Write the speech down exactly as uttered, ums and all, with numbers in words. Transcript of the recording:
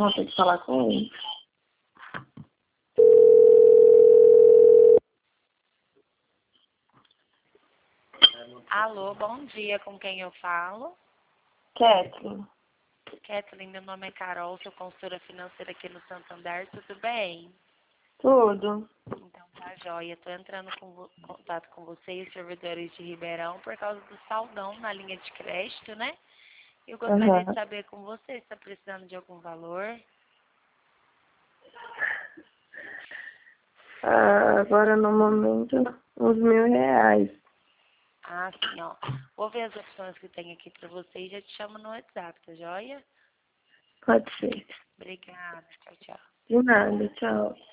Vou ter que falar com ele. Alô, bom dia, com quem eu falo? Kathleen. Kathleen, meu nome é Carol, sou consultora financeira aqui no Santander, tudo bem? Tudo. Então tá joia, tô entrando em contato com você e os servidores de Ribeirão por causa do saldão na linha de crédito, né? Eu gostaria Aham. de saber com você se está precisando de algum valor. Ah, agora no momento, uns mil reais. Ah, sim, ó. Vou ver as opções que tem aqui pra você e já te chamo no WhatsApp, tá joia? Pode ser. Obrigada, tchau, tchau. De nada, tchau.